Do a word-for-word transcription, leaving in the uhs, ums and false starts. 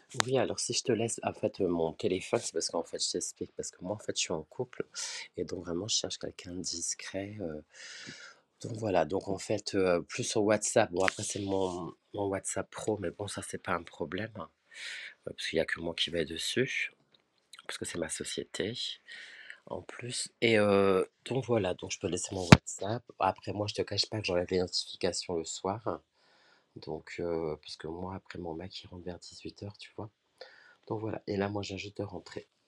Oui, alors si je te laisse en fait, heu, mon téléphone, c'est parce qu'en fait, je t'explique, parce que moi, en fait, je suis en couple et donc vraiment, je cherche quelqu'un de discret, heu, donc voilà, donc en fait, heu, plus sur WhatsApp. Bon après, c'est mon mon WhatsApp pro, mais bon, ça, c'est pas un problème, hein, heu, parce qu'il y a que moi qui vais dessus, parce que c'est ma société, en plus et heu, donc voilà, donc je peux laisser mon WhatsApp. Après moi, je te cache pas que j'enlève les notifications le soir, donc heu, parce que moi, après mon mec, il rentre vers dix-huit heures, tu vois? Donc voilà et là, moi, je viens juste de rentrer.